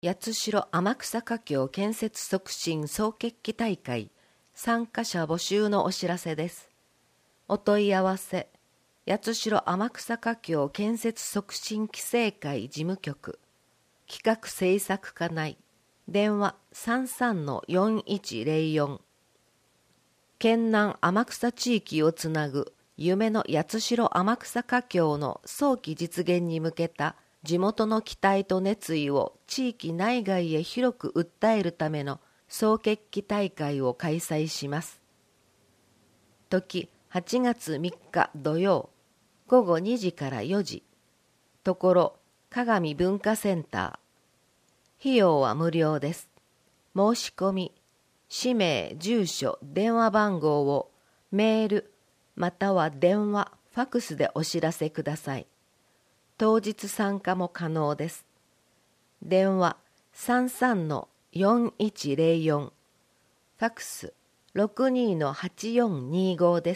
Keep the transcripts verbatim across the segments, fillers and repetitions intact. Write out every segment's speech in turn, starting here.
八代天草華僑建設促進総決起大会参加者募集のお知らせです。お問い合わせ、八代天草華僑建設促進規制会事務局、企画制作課内、電話 さんさんのよんいちゼロよん。県南天草地域をつなぐ夢の八代天草華僑の早期実現に向けた地元の期待と熱意を地域内外へ広く訴えるための総決起大会を開催します。時はちがつみっか土曜、午後にじからよじ。ところ、鏡文化センター。費用は無料です。申し込み、氏名、住所、電話番号をメールまたは電話、ファクスでお知らせください。当日参加も可能です。電話 さんさんのよんいちゼロよん、ファクス ろくにのはちよんにご です。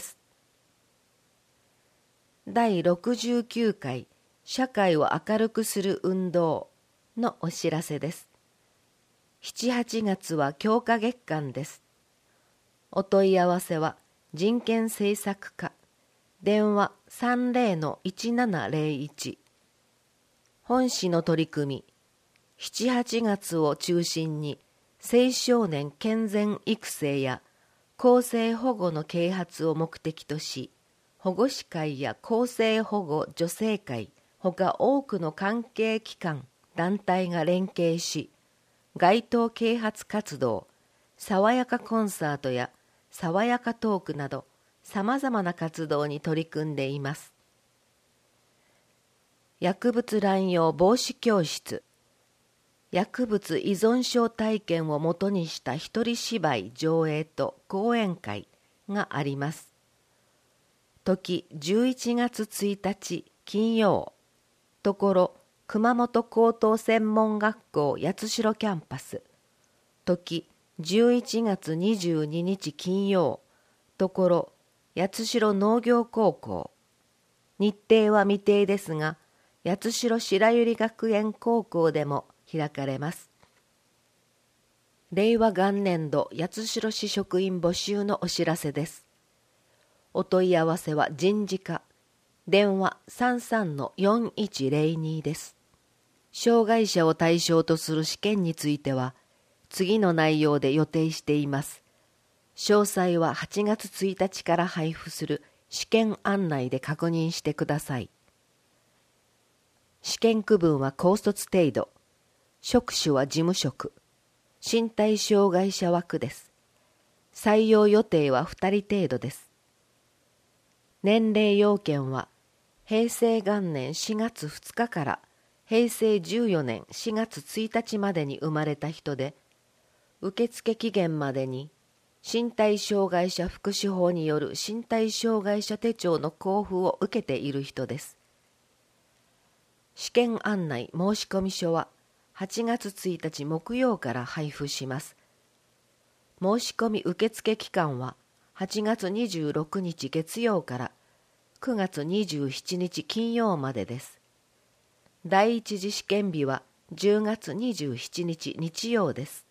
だいろくじゅうきゅうかい社会を明るくする運動のお知らせです。しちはちがつは強化月間です。お問い合わせは人権政策課、電話 さんぜろのいちななゼロいち。本市の取り組み、しちはちがつを中心に青少年健全育成や更生保護の啓発を目的とし、保護司会や更生保護助成会ほか多くの関係機関団体が連携し、街頭啓発活動、爽やかコンサートや爽やかトークなどさまざまな活動に取り組んでいます。薬物乱用防止教室、薬物依存症体験をもとにした一人芝居上映と講演会があります。時じゅういちがつついたち金曜、ところ熊本高等専門学校八代キャンパス。時じゅういちがつにじゅうににち金曜、ところ八代農業高校。日程は未定ですが、八代白百合学園高校でも開かれます。れいわ元年度八代市職員募集のお知らせです。お問い合わせは人事課、電話 さんさんのよんいちゼロに です。障害者を対象とする試験については、次の内容で予定しています。詳細ははちがつついたちから配布する試験案内で確認してください。試験区分は高卒程度、職種は事務職、身体障害者枠です。採用予定はふたり程度です。年齢要件は、平成元年しがつふつかから平成じゅうよねんしがつついたちまでに生まれた人で、受付期限までに身体障害者福祉法による身体障害者手帳の交付を受けている人です。試験案内申込書ははちがつついたち木曜から配布します。申し込み受付期間ははちがつにじゅうろくにち月曜からくがつにじゅうしちにち金曜までです。第一次試験日はじゅうがつにじゅうしちにち日曜です。